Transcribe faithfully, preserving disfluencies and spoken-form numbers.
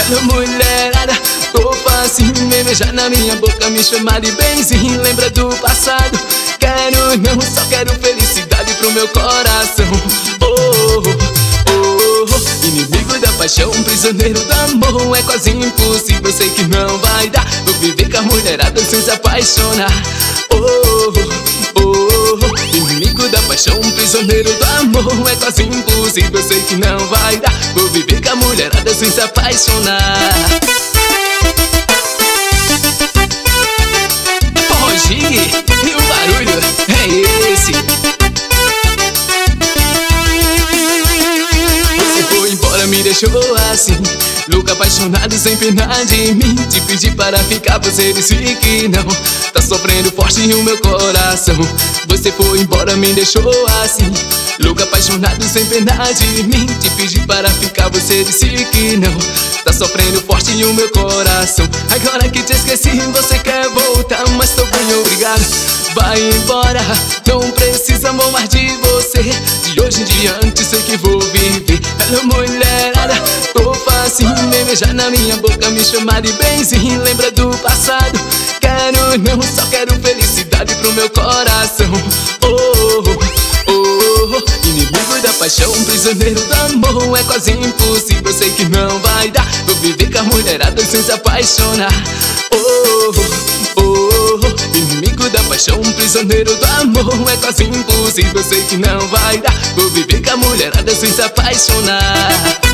Alô mulherada, tô facinho, me beijar na minha boca, me chamar de benzinho. Lembra do passado? Quero não, só quero felicidade pro meu coração. Oh, oh, oh, inimigo da paixão, prisioneiro do amor. É quase impossível, sei que não vai dar. Vou viver com a mulherada sem se apaixonar. Oh, oh, oh, inimigo da paixão, prisioneiro do amor. É quase impossível, sei que não vai dar. Vou viver com a mulherada sem se apaixonar. Forró Gig, e o barulho é esse. Você foi embora, me deixou assim, louco, apaixonado, sem pena de mim. Te pedi para ficar, você disse que não. Tá sofrendo forte o meu coração. Você foi embora, me deixou assim, louco, apaixonado, sem pena de mim. Te pedi para ficar, você disse que não. Tá sofrendo forte o meu coração. Agora que te esqueci, você quer voltar, mas tô bem obrigado. Vai embora, não precisa amar de você. De hoje em diante sei que vou viver. Alô mulherada, tô facinho, me beijar na minha boca, me chamar de benzinho. Lembra do passado? Quero não, só quero felicidade pro meu coração. Oh, oh, oh, inimigo da paixão, prisioneiro do amor. É quase impossível, sei que não vai dar. Vou viver com a mulherada sem se apaixonar. Oh, oh, oh, inimigo da paixão, prisioneiro do amor. É quase impossível, sei que não vai dar. Vou viver com a mulherada sem se apaixonar.